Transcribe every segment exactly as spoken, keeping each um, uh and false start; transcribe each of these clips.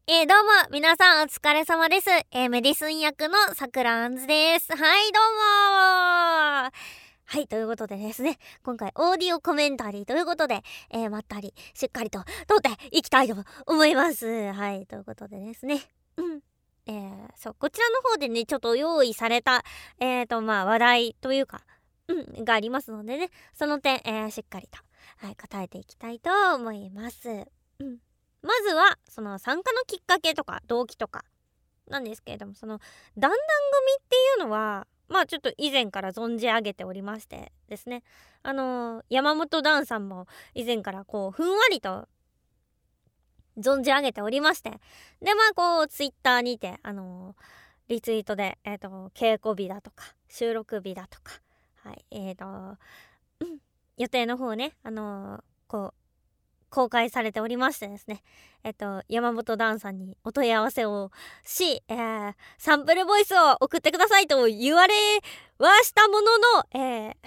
えー、どうも、皆さんお疲れ様です。えー、メディスン役のさくらあんずです。はい、どうもー。はい、ということでですね、今回オーディオコメンタリーということで、えー、まったり、しっかりと撮っていきたいと思います。はい、ということでですね。うん。えー、そう、こちらの方でね、ちょっと用意された、えーと、まあ、話題というか、うん、がありますのでね、その点、えー、しっかりと、はい、答えていきたいと思います。うん。まずはその参加のきっかけとか動機とかなんですけれども、その段々組っていうのはまあちょっと以前から存じ上げておりましてですね、あのー、山本段さんも以前からこうふんわりと存じ上げておりまして、でまあこうツイッターにてあのー、リツイートでえっ、ー、と稽古日だとか収録日だとか、はいえっ、ー、と、うん、予定の方ねあのー、こう公開されておりましてですね、えっと山本段さんにお問い合わせをし、えー、サンプルボイスを送ってくださいと言われはしたものの、えー、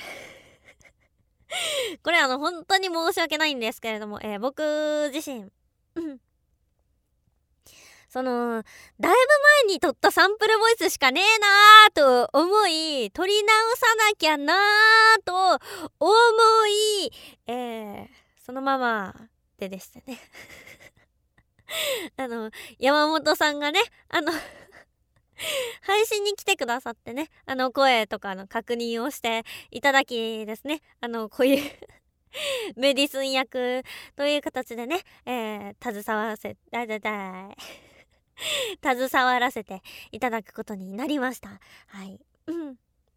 これあの本当に申し訳ないんですけれども、えー、僕自身、うん、そのだいぶ前に撮ったサンプルボイスしかねえなーと思い撮り直さなきゃなーと思い、えー、そのままででしたねあの山本さんがねあの配信に来てくださってね、あの声とかの確認をしていただきですね、あのこういうメディスン役という形でね、えー、携わらせだいだいだい携わらせていただくことになりました。はい。うん。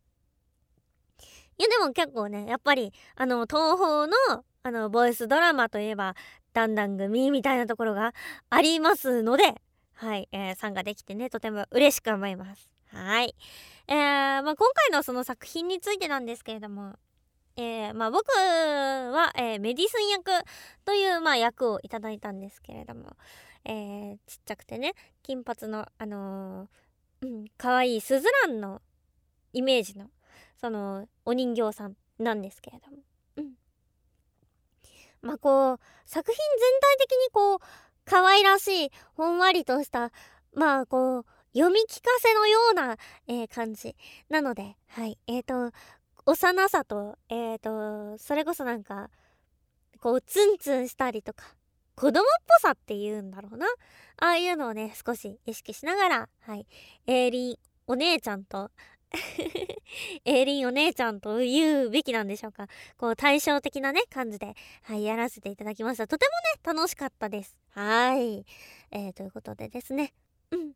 いやでも結構ねやっぱりあの東宝のあのボイスドラマといえば段々組みたいなところがありますので、はい、えー、参加できてねとても嬉しく思います。はい。えー、まあ今回のその作品についてなんですけれども、えー、まあ僕は、えー、メディスン役というまあ役をいただいたんですけれども、えー、ちっちゃくてね金髪のあのー、うん可愛いスズランのイメージのそのお人形さんなんですけれども、うん、まあこう作品全体的にこう可愛らしいほんわりとしたまあこう読み聞かせのような、えー、感じなので、はいえーと幼さとえーとそれこそなんかこうツンツンしたりとか子供っぽさっていうんだろうな、ああいうのをね少し意識しながら、はいエーリンお姉ちゃんとエーリンお姉ちゃんと言うべきなんでしょうか、こう対照的なね感じで、はい、やらせていただきました。とてもね楽しかったです。はい、えー、ということでですね、うん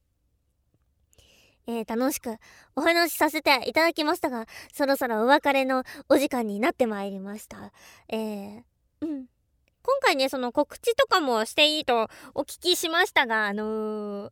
えー、楽しくお話しさせていただきましたが、そろそろお別れのお時間になってまいりました。えー、うん今回ねその告知とかもしていいとお聞きしましたが、あのー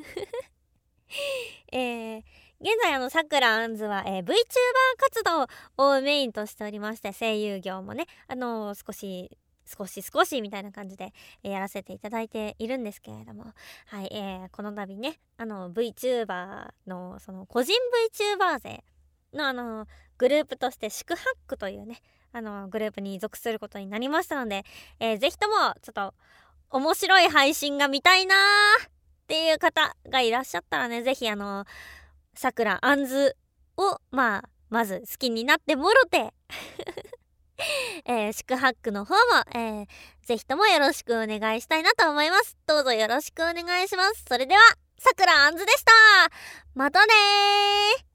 えー、現在あのさくらあんずは、えー、VTuber 活動をメインとしておりまして、声優業もねあのー、少し少し少しみたいな感じで、えー、やらせていただいているんですけれども、はい、えー、この度ねあの VTuber のその個人 VTuber 勢のあのグループとして四苦八苦というねあのグループに属することになりましたので、えー、ぜひともちょっと面白い配信が見たいなーっていう方がいらっしゃったらね、ぜひあのさくらあんずをまあまず好きになってもろてえー、宿泊の方も、えー、ぜひともよろしくお願いしたいなと思います。どうぞよろしくお願いします。それではさくらあんずでした。またねー。